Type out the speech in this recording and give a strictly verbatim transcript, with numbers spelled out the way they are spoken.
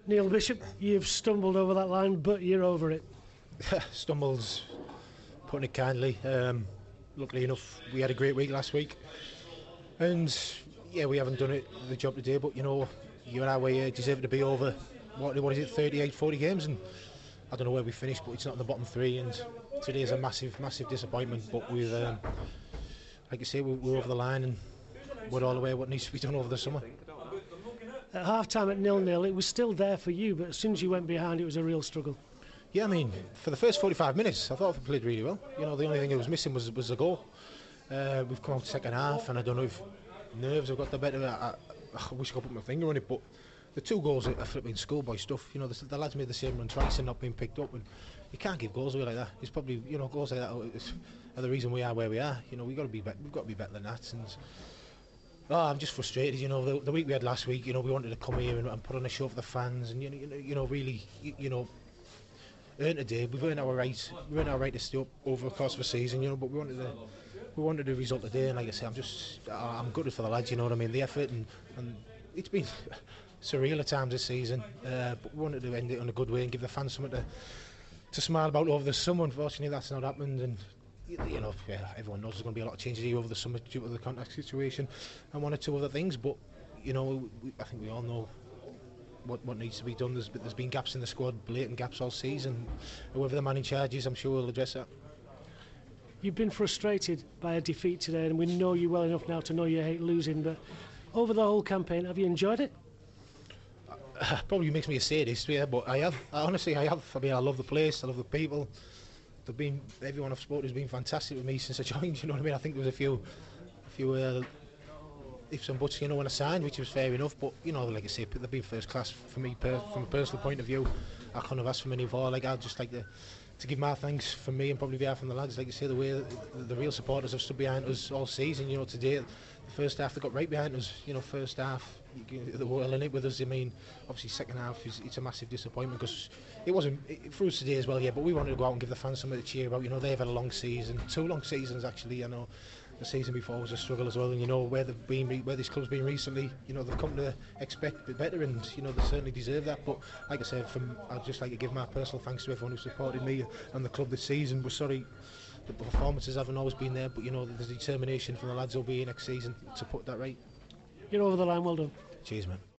Neil Bishop, you've stumbled over that line, but you're over it. Stumbles, putting it kindly. Um, luckily enough, we had a great week last week, and yeah, we haven't done it the job today. But you know, you and I we deserve to be over. What, what is it, thirty-eight, forty games, and I don't know where we finished, but it's not in the bottom three. And today is a massive, massive disappointment. But we've, um, like I say, we're, we're over the line, and we're all aware what needs to be done over the summer. At half time at nil nil, it was still there for you, but as soon as you went behind, it was a real struggle. Yeah, I mean, for the first forty-five minutes, I thought we played really well. You know, the only thing that was missing was was a goal. Uh, we've come out second half, and I don't know if nerves have got the better. I, I wish I could put my finger on it, but the two goals are flipping schoolboy stuff. You know, the, the lads made the same run twice and not being picked up, and you can't give goals away like that. It's probably, you know, goals like that are the reason we are where we are. You know, we've got to be, be we've got to be better than that. And oh, I'm just frustrated. You know, the, the week we had last week, you know, we wanted to come here and, and put on a show for the fans, and you know, you know, you know really, you, you know. Earned a day. We've earned our right. We earned our right to stay up over the course of the season, you know. But we wanted the, we wanted the result today, and like I say, I'm just, I'm gutted for the lads. You know what I mean? The effort and, and it's been surreal at times this season. Uh, but we wanted to end it on a good way and give the fans something to, to smile about over the summer. Unfortunately, that's not happened, and you know, yeah, everyone knows there's going to be a lot of changes here over the summer due to the contract situation and one or two other things. But you know, we, I think we all know What, what needs to be done. There's, there's been gaps in the squad, blatant gaps all season. Whoever the man in charge is, I'm sure will address that. You've been frustrated by a defeat today, and we know you well enough now to know you hate losing, but over the whole campaign, have you enjoyed it? Uh, probably makes me a sadist, yeah, but I have. I, honestly, I have. I mean, I love the place, I love the people. They've been, everyone I've spoken to has been fantastic with me since I joined, you know what I mean? I think there was a few, a few uh, ifs and buts, you know, when I signed, which was fair enough, but you know, like I say, they've been first class for me per, from a personal point of view. I couldn't have asked for many more. Like, I'd just like to to give my thanks from me and probably behalf from the lads, like I say, the way the, the real supporters have stood behind us all season. You know, today the first half they got right behind us. You know, first half they were in it with us. I mean, obviously second half is it's a massive disappointment because it wasn't it, for us today as well. Yeah, but we wanted to go out and give the fans something to cheer about. You know, they've had a long season, two long seasons actually. You know. The season before was a struggle as well, and you know where they've been, where this club's been recently. You know they've come to expect a bit better, and you know they certainly deserve that. But like I said, from I'd just like to give my personal thanks to everyone who supported me and the club this season. We're sorry the performances haven't always been there, but you know there's determination from the lads who'll be here next season to put that right. You're over the line. Well done. Cheers, man.